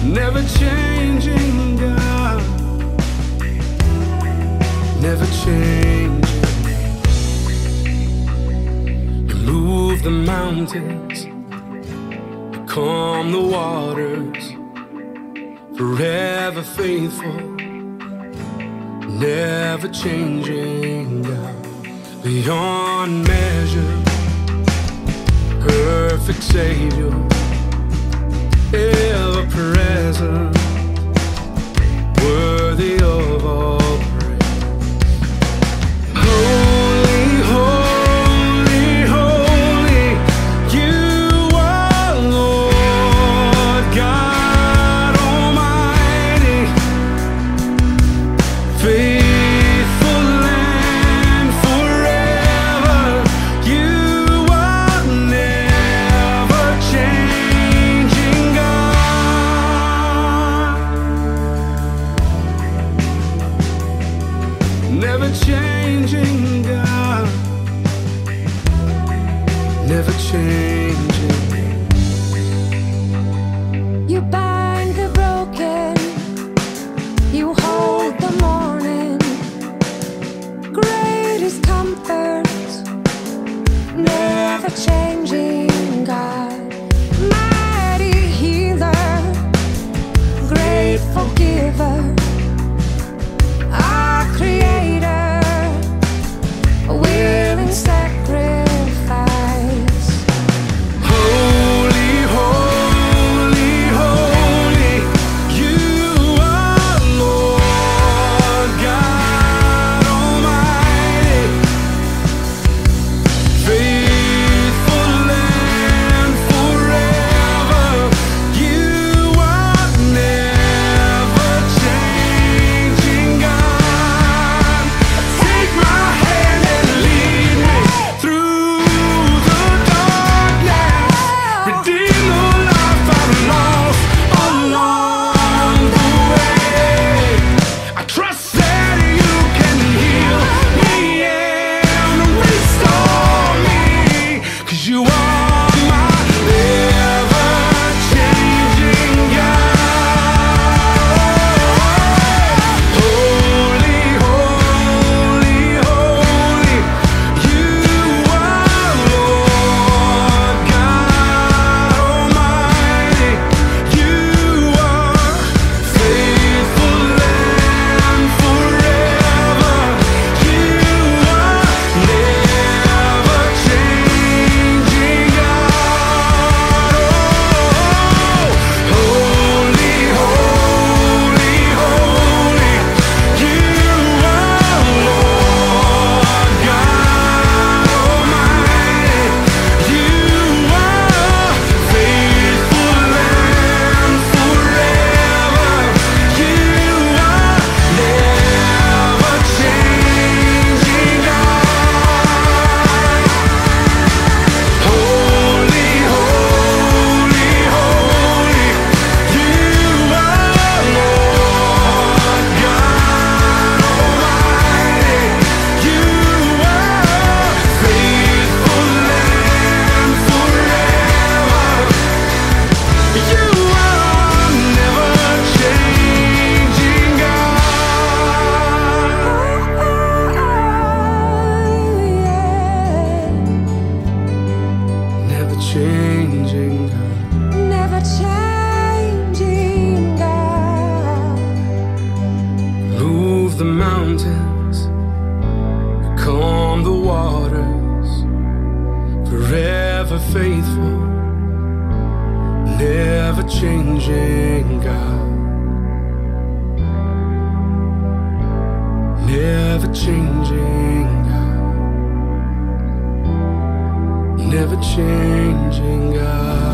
Never changing God, never changing. You move the mountains, you calm the waters, forever faithful, never changing God. Beyond measure, perfect Savior, ever present, worthy of all praise. Holy, holy, holy, you are Lord God Almighty, faithful and forever. You are never changing God, never changing God, never changing. You bind the broken, you hold the mourning. Greatest comfort, never changing God. Mighty healer, great forgiver, our creator, a willing sacrifice. Holy, holy, holy, you are Lord God Almighty, faithful and forever. You are never changing God. Take my hand and lead me through the darkness. Redeem the life I've lost along the way. I trust that you can heal me and restore me, 'cause you are my ever-changing God. Holy, holy, holy, you are Lord God Almighty. You are faithful and forever. You are never changing God. Holy, holy, holy, you are Lord God Almighty. You are faithful and forever. You are never changing God. Holy, holy, holy, you are Lord God Almighty. You are faithful and forever. You are never changing God, never changing God. Never changing God. Move the mountains, calm the waters, forever faithful, never changing God, never changing God, never changing God.